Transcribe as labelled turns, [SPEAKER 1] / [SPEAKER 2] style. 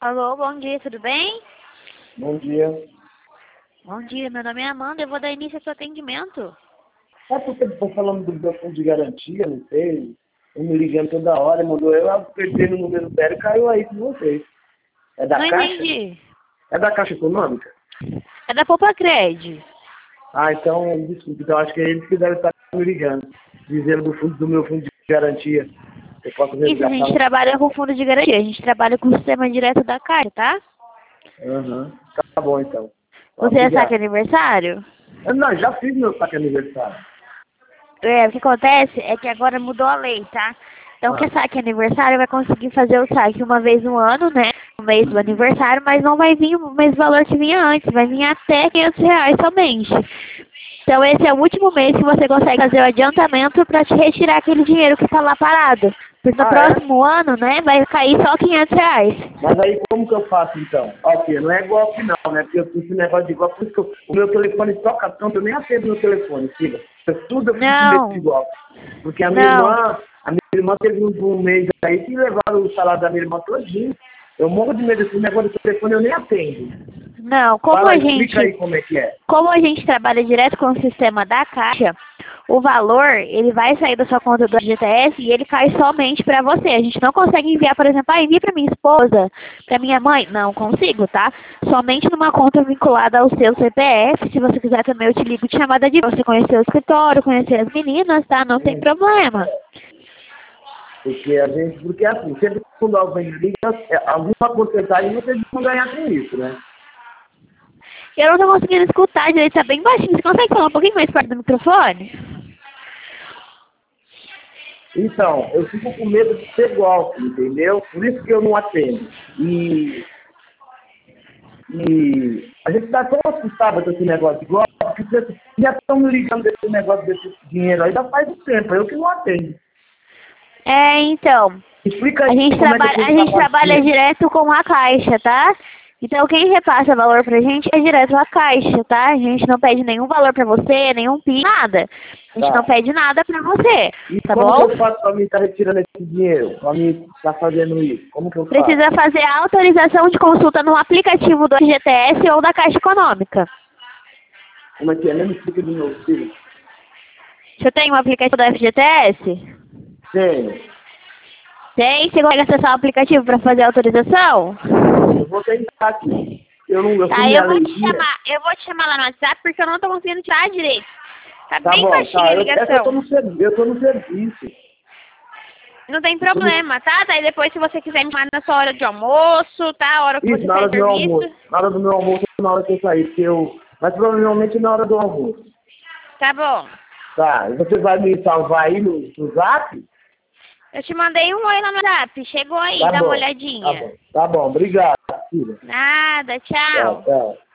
[SPEAKER 1] Alô, bom dia, tudo bem?
[SPEAKER 2] Bom dia.
[SPEAKER 1] Bom dia, meu nome é Amanda, eu vou dar início ao seu atendimento.
[SPEAKER 2] É porque estou falando do meu fundo de garantia, não sei. Eu me ligando toda hora, mandou eu apertei no número zero e caiu aí com vocês. É da
[SPEAKER 1] Não
[SPEAKER 2] Caixa?
[SPEAKER 1] entendi.
[SPEAKER 2] É da Caixa Econômica?
[SPEAKER 1] É da Poupa-Cred.
[SPEAKER 2] Ah, então, desculpe, então acho que é eles que devem estar me ligando, dizendo do meu fundo de garantia. Eu posso
[SPEAKER 1] Isso, a
[SPEAKER 2] resgatar.
[SPEAKER 1] gente trabalha com fundo de garantia, a gente trabalha com o sistema direto da Caixa, tá?
[SPEAKER 2] Aham. Tá bom, então.
[SPEAKER 1] Você já sabe que é
[SPEAKER 2] Obrigado.
[SPEAKER 1] aniversário?
[SPEAKER 2] Não, já fiz meu saque aniversário.
[SPEAKER 1] O que acontece é que agora mudou a lei, tá? Então, quem
[SPEAKER 2] Ah.
[SPEAKER 1] saque aniversário vai conseguir fazer o saque uma vez no ano, né? No mês do aniversário, mas não vai vir o mesmo valor que vinha antes, vai vir até R$ 500 somente. Então, esse é o último mês que você consegue fazer o adiantamento para te retirar aquele dinheiro que está lá parado. Porque no
[SPEAKER 2] Ah, é?
[SPEAKER 1] próximo ano, né, vai cair só R$ 500.
[SPEAKER 2] Mas aí como que eu faço então? Ok, não é golpe não, né? Porque eu fiz esse negócio de golpe, por isso que o meu telefone toca tanto, eu nem atendo meu telefone, filha. Tudo eu fico com medo de
[SPEAKER 1] Não,
[SPEAKER 2] golpe. Porque
[SPEAKER 1] não,
[SPEAKER 2] a minha irmã teve um mês aí que levaram o salário da minha irmã todinho. Eu morro de medo desse negócio do telefone, eu nem atendo.
[SPEAKER 1] não.
[SPEAKER 2] Fala, explica aí como é que é.
[SPEAKER 1] Como a gente trabalha direto com o sistema da Caixa, o valor, ele vai sair da sua conta do FGTS e ele cai somente para você. A gente não consegue enviar, por exemplo, envia para minha esposa, para minha mãe. Não consigo, tá? Somente numa conta vinculada ao seu CPF. Se você quiser também, eu te ligo de chamada de você conhecer o escritório, conhecer as meninas, tá? Não tem problema.
[SPEAKER 2] Porque assim, sempre quando alguém liga, alguma porcentagem vocês vão ganhar com isso, né?
[SPEAKER 1] Eu não tô conseguindo escutar direito, tá bem baixinho. Você consegue falar um pouquinho mais perto do microfone?
[SPEAKER 2] Então, eu fico com medo de ser golpe, entendeu? Por isso que eu não atendo. E a gente está tão assustado com esse negócio de golpe, que vocês já estão me ligando desse negócio desse dinheiro aí, já faz um tempo, eu que não atendo.
[SPEAKER 1] É, então.
[SPEAKER 2] Explica
[SPEAKER 1] A
[SPEAKER 2] aí
[SPEAKER 1] gente
[SPEAKER 2] como é que
[SPEAKER 1] trabalha,
[SPEAKER 2] eu
[SPEAKER 1] a
[SPEAKER 2] tenho
[SPEAKER 1] gente
[SPEAKER 2] pagar esse
[SPEAKER 1] trabalha
[SPEAKER 2] dinheiro.
[SPEAKER 1] direto com a Caixa, tá? Então quem repassa valor pra gente é direto a Caixa, tá? A gente não pede nenhum valor pra você, nenhum PIN, nada. A gente não
[SPEAKER 2] Tá.
[SPEAKER 1] pede nada pra você,
[SPEAKER 2] E
[SPEAKER 1] tá
[SPEAKER 2] como que
[SPEAKER 1] bom?
[SPEAKER 2] eu faço para mim estar retirando esse dinheiro? Para mim estar fazendo isso? Como que eu faço?
[SPEAKER 1] Precisa fazer a autorização de consulta no aplicativo do FGTS ou da Caixa Econômica.
[SPEAKER 2] Como é que é? Nem me explica de novo, filho.
[SPEAKER 1] Você tem um aplicativo do FGTS?
[SPEAKER 2] Tenho.
[SPEAKER 1] Tem? Você consegue acessar o aplicativo pra fazer a autorização?
[SPEAKER 2] Eu vou tentar aqui. Eu
[SPEAKER 1] Tá,
[SPEAKER 2] fui minha alergia.
[SPEAKER 1] eu vou te chamar lá no WhatsApp porque eu não tô conseguindo tirar direito. Tá
[SPEAKER 2] Tá
[SPEAKER 1] bem
[SPEAKER 2] bom,
[SPEAKER 1] baixinha
[SPEAKER 2] tá.
[SPEAKER 1] a
[SPEAKER 2] É que eu tô
[SPEAKER 1] ligação.
[SPEAKER 2] no serviço. Eu tô no serviço.
[SPEAKER 1] Não tem
[SPEAKER 2] Eu tô no...
[SPEAKER 1] problema, tá? Daí depois se você quiser me chamar na sua hora de almoço, tá? A hora que
[SPEAKER 2] Isso,
[SPEAKER 1] você
[SPEAKER 2] na
[SPEAKER 1] sair
[SPEAKER 2] hora
[SPEAKER 1] do
[SPEAKER 2] do meu almoço.
[SPEAKER 1] serviço.
[SPEAKER 2] Na hora do meu almoço, na hora que eu sair, porque eu... Mas provavelmente na hora do almoço.
[SPEAKER 1] Tá bom.
[SPEAKER 2] Tá, e você vai me salvar aí no zap?
[SPEAKER 1] Eu te mandei um oi lá no WhatsApp. Chegou aí,
[SPEAKER 2] Tá
[SPEAKER 1] dá uma
[SPEAKER 2] bom, tá
[SPEAKER 1] olhadinha.
[SPEAKER 2] bom. Tá bom, obrigado, filha.
[SPEAKER 1] Nada,
[SPEAKER 2] Tchau,
[SPEAKER 1] tchau.
[SPEAKER 2] tchau.